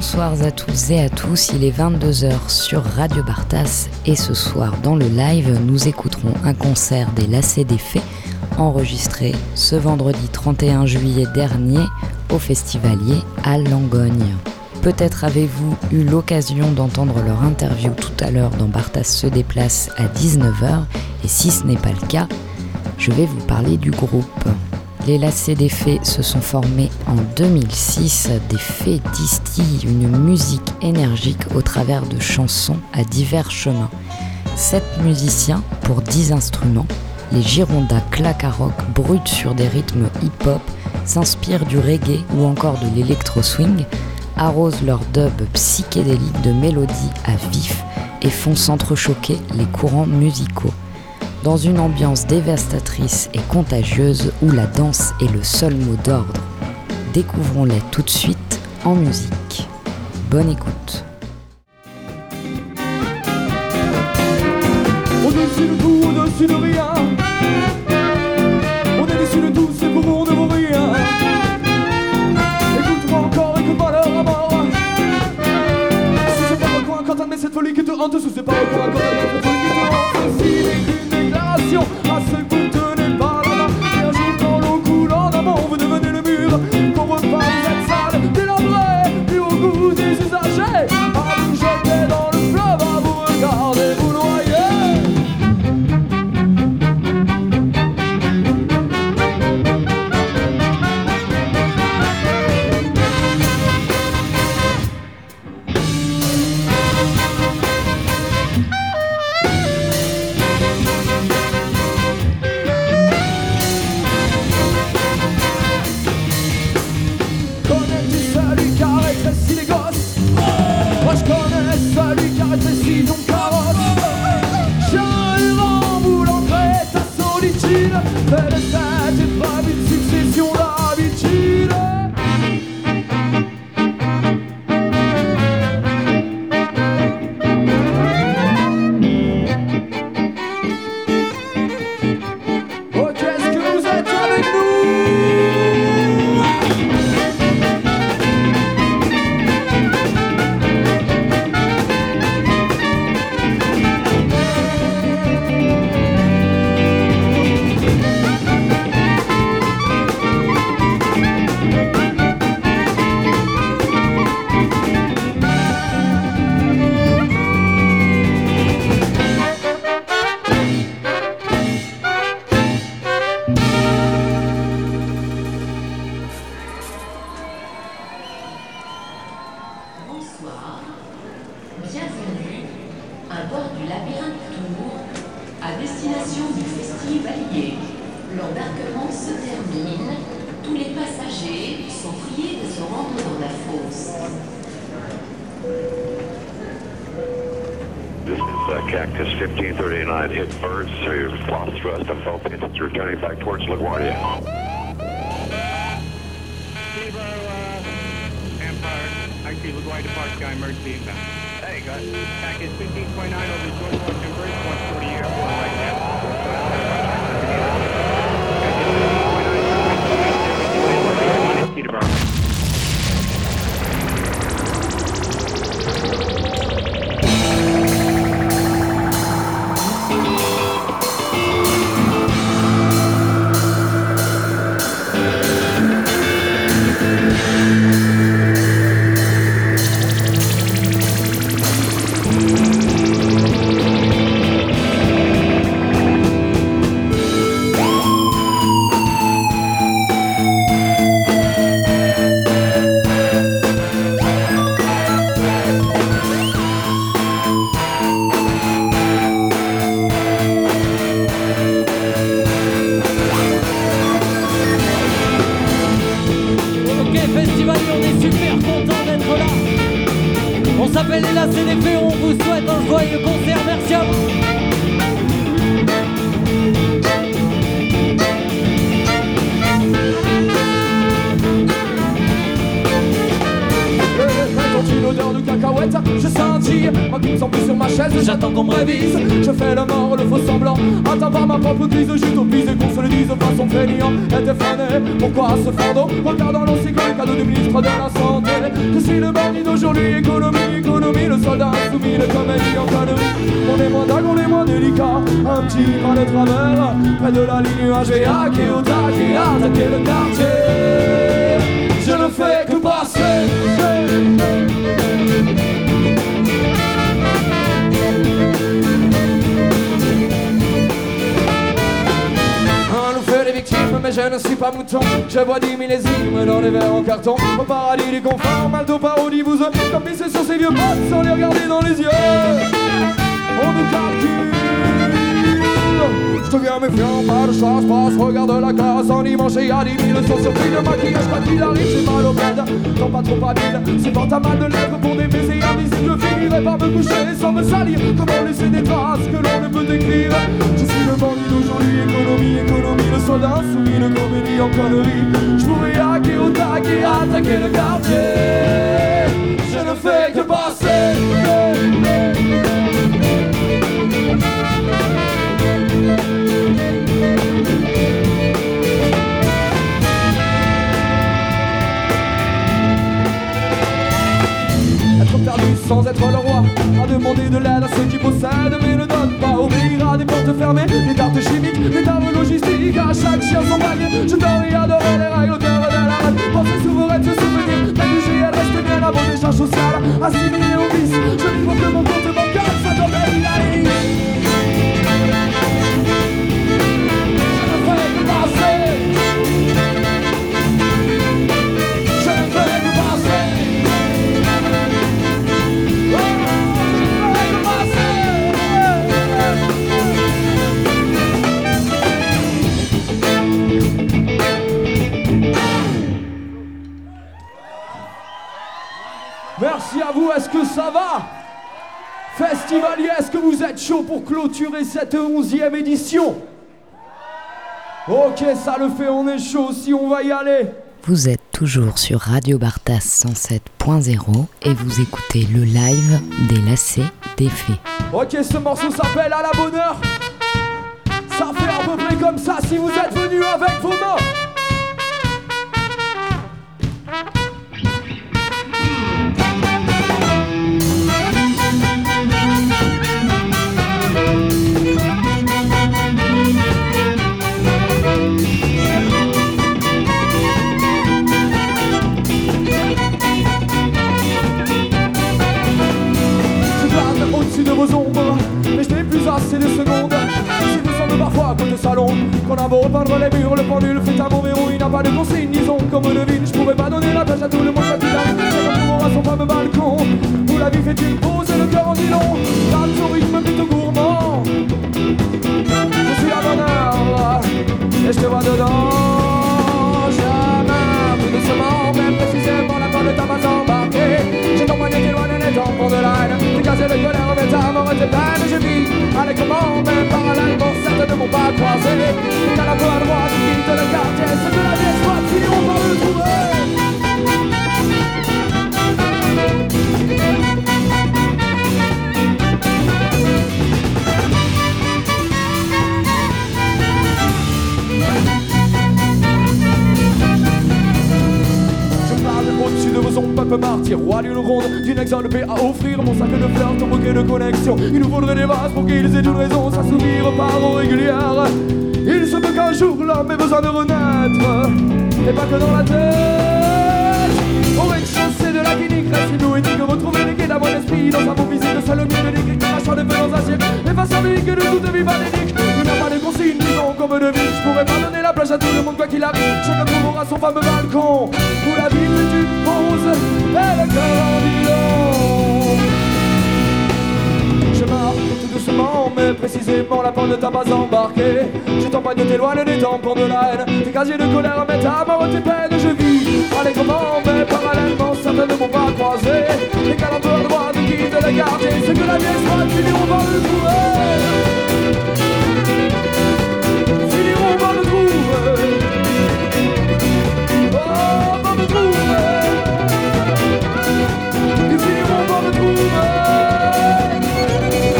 Bonsoir à toutes et à tous, il est 22h sur Radio Bartas et ce soir dans le live, nous écouterons un concert des Lacets des Fées enregistré ce vendredi 31 juillet dernier au Festivalier à Langogne. Peut-être avez-vous eu l'occasion d'entendre leur interview tout à l'heure dans Bartas se déplace à 19h et si ce n'est pas le cas, je vais vous parler du groupe. Les Lacets des Fées se sont formés en 2006. Des Fées distillent une musique énergique au travers de chansons à divers chemins. 7 musiciens pour 10 instruments. Les Girondas claquent à rock, brutent sur des rythmes hip-hop, s'inspirent du reggae ou encore de l'électro-swing, arrosent leur dub psychédélique de mélodies à vif et font s'entrechoquer les courants musicaux. Dans une ambiance dévastatrice et contagieuse où la danse est le seul mot d'ordre. Découvrons-les tout de suite en musique. Bonne écoute. Au-dessus de tout, au-dessus de rien. On est déçu de tout, c'est pour on ne vaut rien. Écoute-moi encore, écoute-moi leur à mort. Si c'est pas le coin quand t'admets cette folie qui te hante, si c'est pas le coin quand t'admets cette folie qui te hante, si les déclaration à ceux qui ne tenaient pas la main. Et un jour quand l'eau coule en amont, vous devenez le mur. Qu'on repart, vous êtes sale, délabré, plus au goût des usagers. À vous jeter dans le fleuve, à vous regarder, vous noyer. Cactus 1539 hit birds through lost thrust on both engines returning back towards LaGuardia. Empire, I see LaGuardia Park Sky emergency inbound. There you go. Cactus 1529 over the George Washington Bridge, 140 airport right now. Cactus 1529 Peterborough. chaise, j'attends qu'on me révise. Je fais le mort, le faux semblant, atteint par ma propre crise. J'utopise et qu'on se le dise de façon fainéant. Était freiné, pourquoi ce fardeau? Regardant l'encyclique, cadeau du ministre de la Santé. Je suis le bandit d'aujourd'hui, économie, le soldat insoumis, le comédie en connerie. On est moins dingue, on est moins délicat, un petit pas de travers. Près de la ligne nuage et hacké au tac et attaquer le quartier. Je ne fais que passer. Mais je ne suis pas mouton, je vois 10 millésimes dans les verres en carton. Au paradis du confort, Malto parodie vous comme pisser sur ces vieux potes sans les regarder dans les yeux. On nous calcule. Je deviens méfiant, pas de chasse, passe, regarde la classe. En dimanche et à 10 000 sans surpris de maquillage, pas qu'il arrive, j'ai mal au bed. Non pas trop habile, c'est pas ta mal de lèvres pour des baisers invisibles. Je finirai par me coucher sans me salir. Comment laisser des traces que l'on ne peut décrire? Je suis le bandit d'aujourd'hui, économie, le soldat insoumis, le comédie en connerie. Je pourrais hacker au tac et attaquer le quartier. Je ne fais que passer. Être perdu sans être le roi, à demander de l'aide à ceux qui possèdent mais ne donnent pas, obéir à des portes fermées, des tartes chimiques, des tables logistiques, à chaque chien son bagne. Je dois y adorer les règles au cœur de la reine. Penser souveraine, se souvenir, négliger, elle reste bien la bonne charge sociale, assimilée au vice. Je dis pour que mon compte bancaire soit dans la ligne. Merci à vous, est-ce que ça va? Festivalier, est-ce que vous êtes chaud pour clôturer cette 11e édition? Ok, ça le fait, on est chaud aussi, on va y aller. Vous êtes toujours sur Radio Bartas 107.0 et vous écoutez le live des lacets des fées. Ok, ce morceau s'appelle À la bonne heure. Ça fait à peu près comme ça si vous êtes venus avec vos mains. Au-dessus de vos ombres, mais je n'ai plus assez de secondes. Si vous semble parfois comme le salon, qu'on a beau repeindre les murs, le pendule fait un bon verrou, il n'a pas de consigne, disons comme devine. Je pourrais pas donner la plage à tout le monde, quand il arrive, chacun trouvera son fameux balcon, où la vie fait une pause et le cœur en dit long. Dans son rythme plutôt gourmand, je suis à bonne heure, et je te vois dedans. Jamais, plus doucement, même précisément la fin de ta main embarquée. J'ai ton poignet qui loin les tampons de l'âne. J'ai cassé le colère, mais ta mort était peine. Je vis avec comment, même parallèlement, certains ne m'ont pas croisé. Et qu'à la fois à droite, qui quitte le quartier, ceux de la vieille squad finiront par le trouver. Au-dessus de vos ombres, peuple martyr, roi d'une ronde, d'une exode paix à offrir. Mon sac de fleurs, ton bouquet de connexion. Il nous faudrait des vases pour qu'ils aient une raison, s'assouvir par eau régulière. Il se peut qu'un jour l'homme ait besoin de renaître, et pas que dans la tête. Au rez-de-chaussée de la clinique, reste une éthique, retrouver les quais d'un bon esprit dans un beau visite de seul milieu d'écrit qui marche de feu dans un siècle. Et face à lui que de toute vie validique, il n'a pas de consigne, disons comme de vie. Je pourrais pas donner la plage à tout le monde quoi qu'il arrive. Chacun trouvera son fameux balcon, où la vie fait une pause et le cœur en dit long. Je marche tout doucement, mais précisément la porte ne t'a pas embarqué. Je t'empoigne de t'éloigner des tampons de la haine. Tes casiers de colère, mais ta mort, tes peines, je vis allègrement, mais parallèlement, certains ne m'ont pas croisé. Les calendriers à droite qui guident le quartier, ceux que la vieille squad finiront par le trouver. Finiront par le trouver. Oh, par le trouver. Ils finiront par le trouver.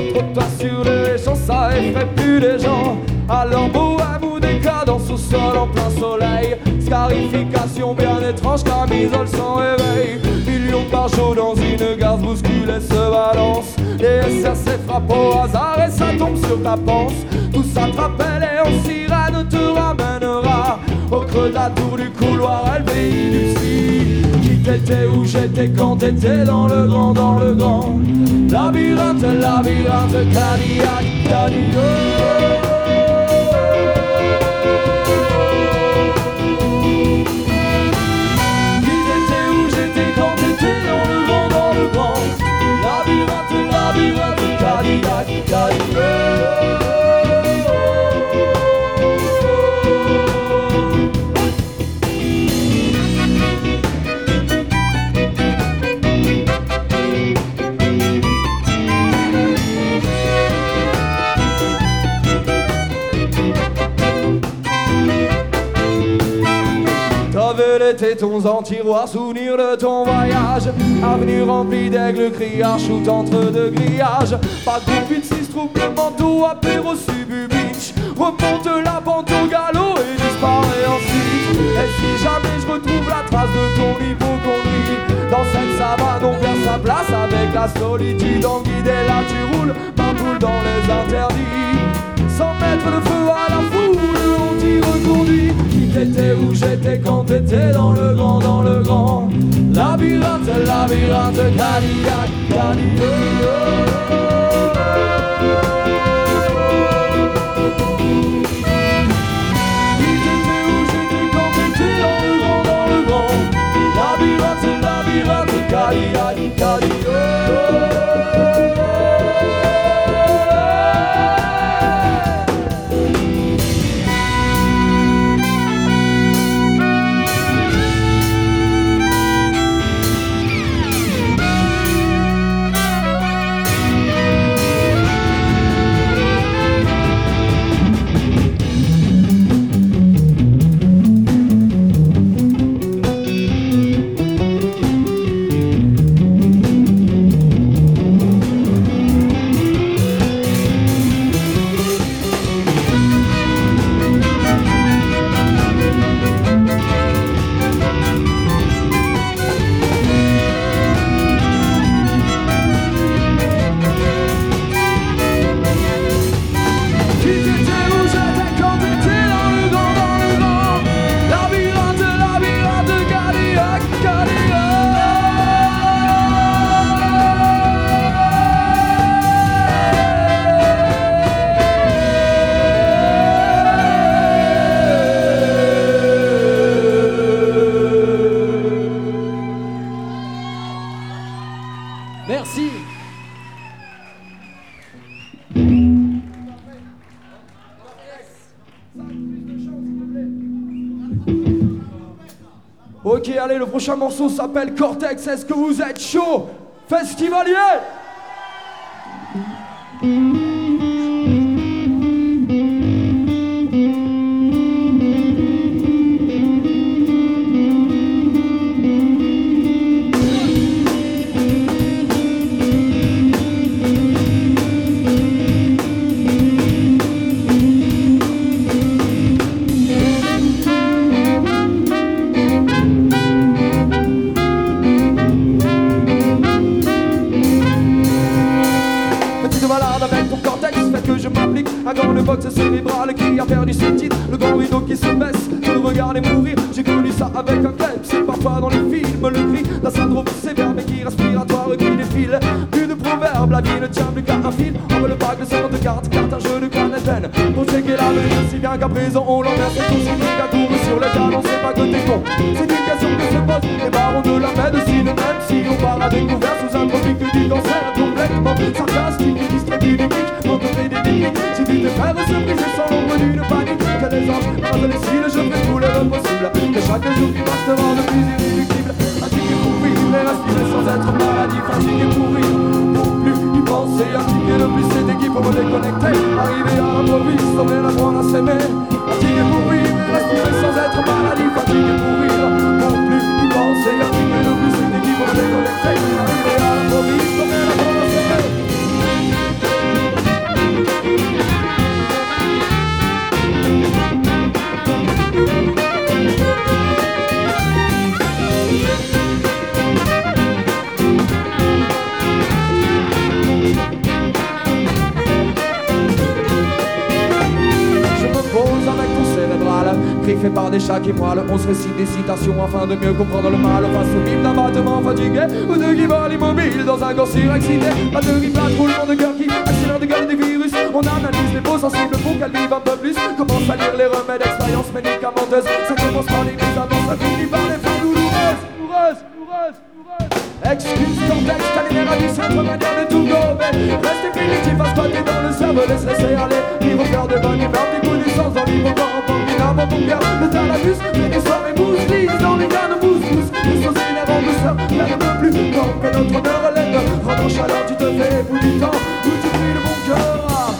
Trop de place sur les champs, ça effraie plus les gens. Alors bohème ou décadence au sol en plein soleil. Scarification bien étrange, camisole sans réveil. Millions de barres chaudes dans une gare bousculée se balance. Les SRC frappent au hasard et ça tombe sur ta panse. Tout ça te rappelle et en sirène te ramènera au creux de la tour du couloir, elle pays du si. Qui t'étais, où j'étais quand t'étais dans le grand, dans le grand. Labyrinthe, labyrinthe, Cadillac, Cadillac. Tes tétons en tiroir, souvenir de ton voyage. Avenue remplie d'aigles criards, shoot entre deux grillages. Pas de groupe, s'il se trouve le manteau, apéro Subu Beach. Remonte la pente au galop et disparaît ensuite. Et si jamais je retrouve la trace de ton hypochondrie dans cette savane, on perd sa place avec la solitude. En guide et là tu roules, ma boule dans les interdits. Sans mettre le feu à la foule, on t'y reconduit. Qui t'étais, où j'étais quand t'étais dans le grand, dans le grand. Labyrinthe, labyrinthe, Cadillac, Cadillac. Qui t'étais, où j'étais quand t'étais dans le grand, dans le grand. Labyrinthe, labyrinthe, Cadillac, Cadillac. Merci. Ok, allez, le prochain morceau s'appelle Cortex. Est-ce que vous êtes chaud, festivalier? Le box cérébral qui a perdu ses titres, le grand rideau qui se baisse, je le regarde et mourir. J'ai connu ça avec un club, c'est parfois dans les films. Le cri d'un syndrome sévère mais qui respiratoire qui défile. Plus de proverbes, la vie ne tient plus qu'à un fil. On veut le pack de 50 cartes, carte un jeu de canette. Pour checker l'avenir, si bien qu'à présent on l'emmerde. C'est tout son truc à court sur le tas, on sait pas que t'es con. C'est une question que se pose les barons de la médecine. Même si on part à découvert sous un tropique du cancer complètement sarcastique, distribue des clics, m'entendez des déclics. J'ai dû te faire surprise sans l'ombre d'une panique. Que les anges rasent les cils, je fais tout le possible. Que chaque jour qui passe te rend de plus irréductible. Fatigué pour vivre et respirer sans être maladie. Fatigué pour rire, pour plus y penser. Fatigué de plus cette équipe pour me déconnecter. Arriver à l'improviste, sauver la grande à s'aimer. Fatigué pour vivre et respirer sans être maladie. Fatigué pour rire, pour plus y penser. Fatigué de plus cette équipe pour me déconnecter. Arriver à l'improviste, sauver la grande à s'aimer. fait par des chats qui moellent. On se récite des citations afin de mieux comprendre le mal face au mime d'un battement fatigué ou de qui vole immobile dans un corps surexcité. Pas de rime, roulement de cœur qui accélère de gueule des virus. On analyse les mots sensibles pour qu'elles vivent un peu plus. Commence à lire les remèdes d'expérience médicamenteuses. Ça commence par les mises à mort, ça finit par les fins douloureuses. Excuse complexe, t'as les nerfs du centre, manière de tout gober. Restez primitif, à spotter dans le cerveau, laisse laisser aller. Libre cœur de bonne humeur, des coups du sens dans l'ivre corps, en bambinable, mon cœur. Le thalamus, les soirées mousse, lisse dans les gars de mousse. Nous sommes inhérents en douceur, rien ne peut plus. Quand que notre honneur relève, rentre en chaleur, tu te fais bout du temps, où tu pries de mon cœur.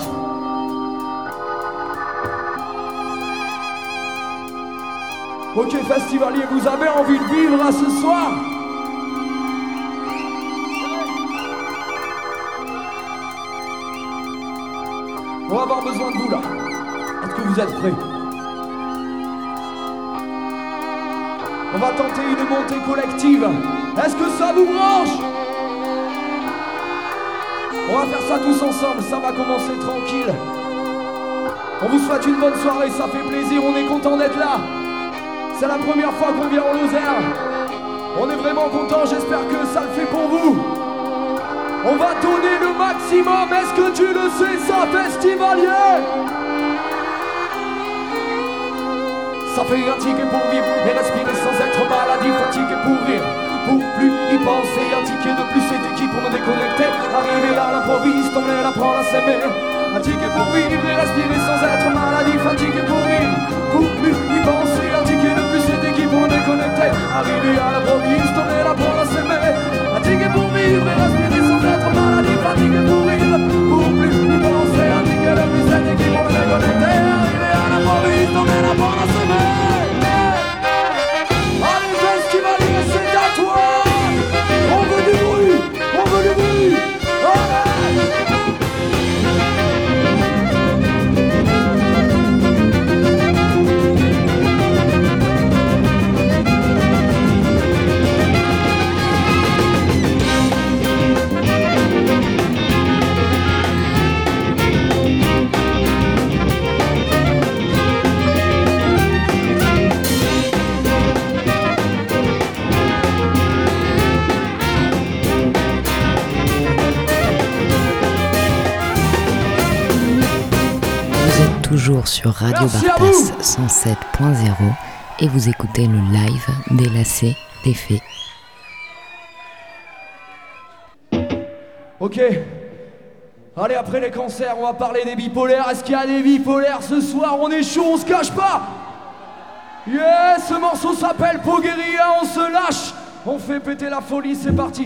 Ok festivalier, vous avez envie de vivre à ce soir? On va avoir besoin de vous là. Est-ce que vous êtes prêts? On va tenter une montée collective. Est-ce que ça vous branche? On va faire ça tous ensemble, ça va commencer tranquille. On vous souhaite une bonne soirée, ça fait plaisir, on est content d'être là. C'est la première fois qu'on vient en Lozère. On est vraiment content, j'espère que ça le fait pour vous. On va donner le maximum, est-ce que tu le sais ça, festivalier? Ça fait un ticket pour vivre et respirer sans être maladif, un ticket pour rire, pour plus y penser, un ticket de plus c'est qui pour me déconnecter. Arriver là, l'improviste, on est apprendre à s'aimer. Un ticket pour vivre et respirer sans être maladif, un ticket pour rire, pour plus y penser, un ticket de plus c'est qui pour me déconnecter. Arriver à l'improviste, on est apprendre à s'aimer. Un ticket pour vivre et respirer sans être maladif, un ticket pour rire, pour plus y penser, un ticket de plus c'est qui pour me déconnecter. Arriver à l'improviste, on est apprendre à s'aimer. Allez festivalier, c'est à toi. On veut du bruit, on veut du bruit. Allez. Toujours sur Radio Bartas 107.0 et vous écoutez le live des lacets des fées. Ok. Allez, après les concerts, on va parler des bipolaires. Est-ce qu'il y a des bipolaires ce soir? On est chaud, on se cache pas. Yeah, ce morceau s'appelle Pogueria, on se lâche. On fait péter la folie, c'est parti.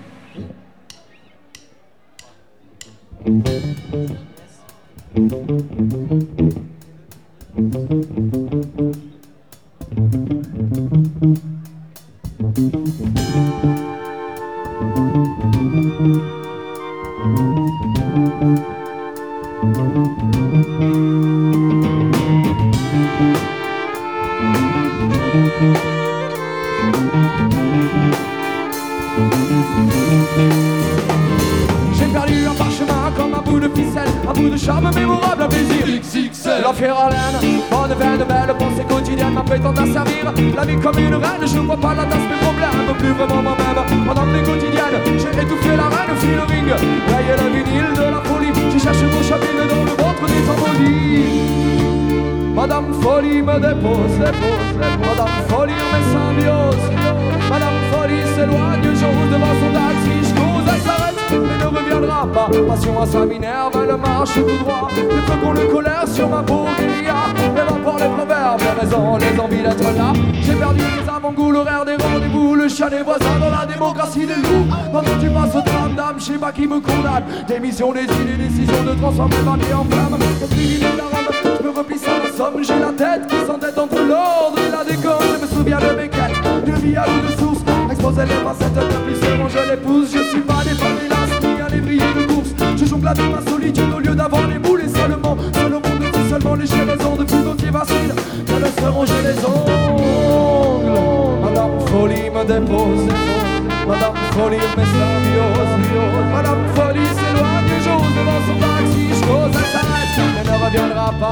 J'ai perdu un parchemin comme un bout de ficelle, un bout de charme mémorable, un plaisir XXL. L'enfer à laine, bonne veine, belle pensée quotidienne m'apprêtant à servir la vie comme une reine, je vois pas la tasse mes problèmes, plus vraiment moi-même. En appelée quotidienne, j'ai étouffé la reine, fil le ring, rayé le vinyle de la folie. Je cherche vos chapines dans le ventre des temps maudits. Madame Folie me dépose, Madame Folie me symbiose. Madame Folie s'éloigne, j'ose devant son taxi, je cause, elle s'arrête, mais ne reviendra pas. Passion à sa minerve, elle marche tout droit. Le flocon de colère sur ma peau guérilla. Évapore les proverbes, les raisons, les envies d'être là. J'ai perdu les avant-goûts, l'horaire des rendez-vous, le chien des voisins dans la démocratie des loups. Pendant tu passes au drame d'âme, je sais pas qui me condamne. Démission des idées, décision de transformer ma vie en flamme. Esprit de la rame, je me replie sans la somme. J'ai la tête qui s'entête entre l'ordre et la déconne. Je me souviens de mes quêtes, de vie à l'eau de source. Exposer les facettes de plusieurs, je les pousse. Je suis pas des femmes hélas, ni un lévrier de course. Je jongle avec ma solitude au lieu d'avoir les boules. Et seulement, seul au monde de tout, seulement les chiens raisons de plus entier vacille. Je laisse ronger les ongles. Madame Folie me dépose, Madame Folie me symbiose. Madame Folie s'éloigne, j'ose devant son taxi. Je cause, elle s'arrête, elle ne reviendra pas.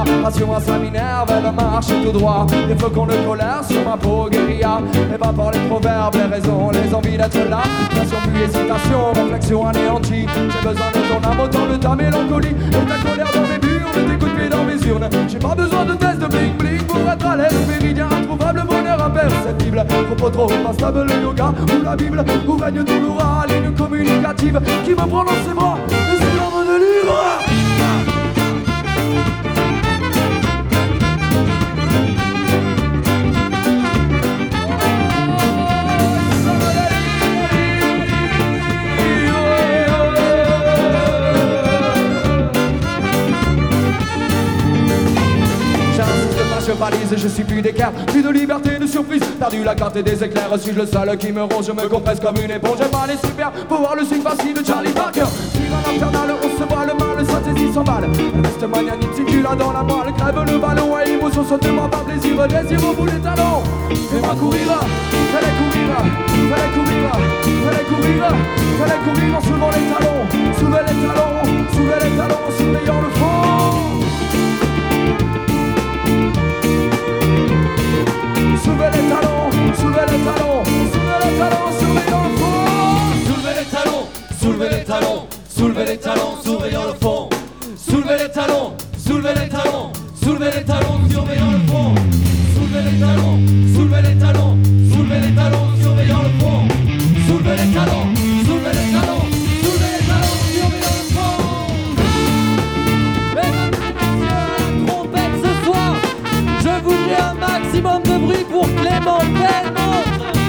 passion ça m'énerve, elle marche tout droit. Des flocons de colère sur ma peau guérilla. Et pas par les proverbes, les raisons, les envies d'être là. Passion puis hésitation, réflexion anéantie. J'ai besoin de ton âme, autant de ta mélancolie. Et ta colère dans mes murs, de tes coups de pied dans mes urnes. J'ai pas besoin de test de bling bling pour être à l'aise. Méridien introuvable, bonheur imperceptible. Propos trop instable, le yoga ou la Bible. Où règne tout l'oral, une communicative qui me prend dans ses bras. Et c'est l'homme de livre. Je valise, je suis plus d'écart, plus de liberté, de surprise. Perdu la carte et des éclairs, suis-je le seul qui me ronge, je me compresse comme une éponge. J'ai pas les super pouvoirs, le signe facile de Charlie Parker. Tire à l'infernal, on se voit le mal, sa saisie s'emballe. Reste magnanime si tu l'as dans la moelle, crève le ballon à émotion, saute-moi par plaisir, désir au bout des talons. Fais-moi courir, fais-les courir, fais-les courir, fais-les courir, fais-les courir en soulevant les talons, soulevez les talons, soulevez les talons, en surveillant le fond. Soulevez les talons, soulevez les talons, soulevez les talons, surveillant le fond. Soulevez les talons, soulevez les talons, soulevez les talons, surveillant le fond. Soulevez les talons, soulevez les talons, soulevez les talons, surveillant le fond. Soulevez les talons, soulevez les talons, soulevez les talons, surveillant le fond. Soulevez les talons, soulevez les talons, soulevez les talons, surveillant le fond. Mesdames et messieurs, trompette ce soir, je voudrais un maximum de bruit pour Clément Belmonte.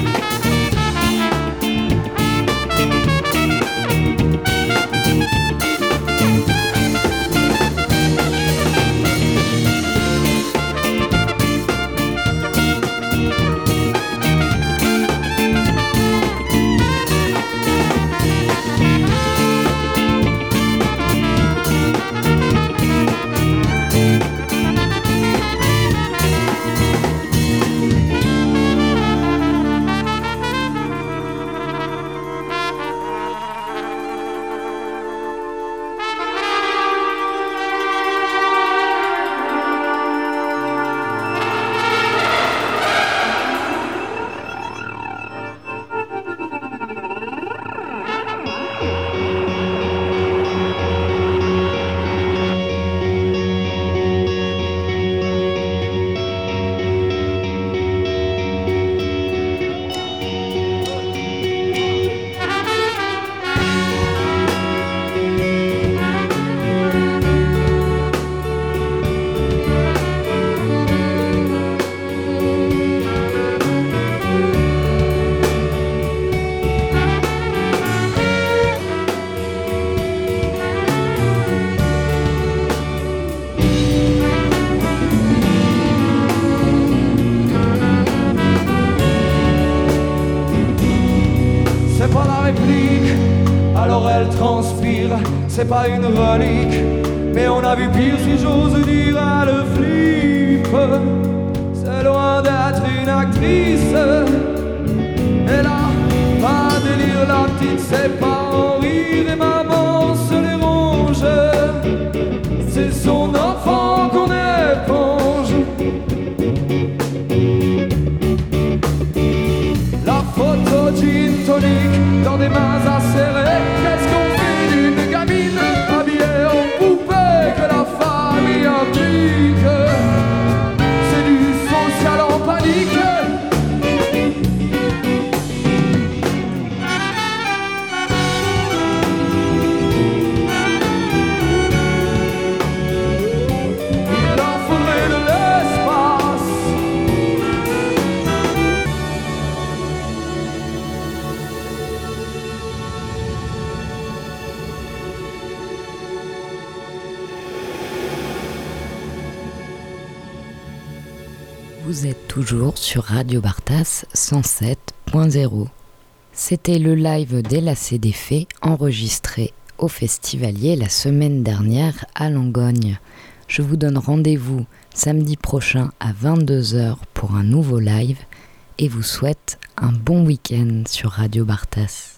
C'est pas une relique, mais on a vu pire si j'ose dire à le flip. C'est loin d'être une actrice. Et là, pas délire, la petite c'est pas en rire. Et maman se les ronge. C'est son enfant qu'on éponge. La photo gin tonic dans des mains acérées. Qu'est-ce qu'on fait d'une gamine habillée en poupée que la famille implique? C'est du social en panique. Il leur faudrait de l'espace. Vous êtes toujours sur Radio Bartas 107.0. C'était le live des Lacets des Fées enregistré au Festivalier la semaine dernière à Langogne. Je vous donne rendez-vous samedi prochain à 22h pour un nouveau live et vous souhaite un bon week-end sur Radio Bartas.